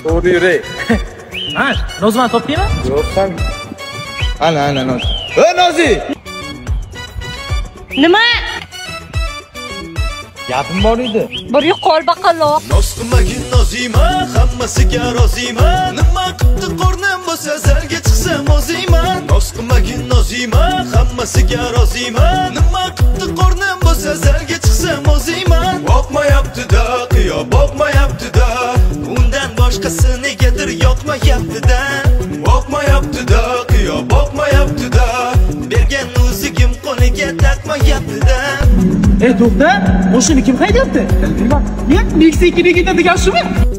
to'g'ri yuray. Ha, Nozman topdingmi? Yo'q ham. Ana Nozi. Nozi! Nima? Gapim bor edi. Bir yo'qol baqaloq. Noz qilmagin Noziman, hammasiga roziman. Nima qildi qornim bo'lsa zalga chiqsam o'ziyman. Noz qilmagin Noziman, hammasiga roziman. Nima qildi qornim bo'lsa zalga chiqsam o'ziyman. Boqmayapti-da, qiyo boqmayapti-da. Undan boshqasi negadir yoqmayapti-da. Boqmayapti-da, qiyo boqmayapti-da. Bergan o'zigim qo'liga taqmayapti-da. To'xta, mashina kim haydayapti? Men Meksikaga ketadigan shumi?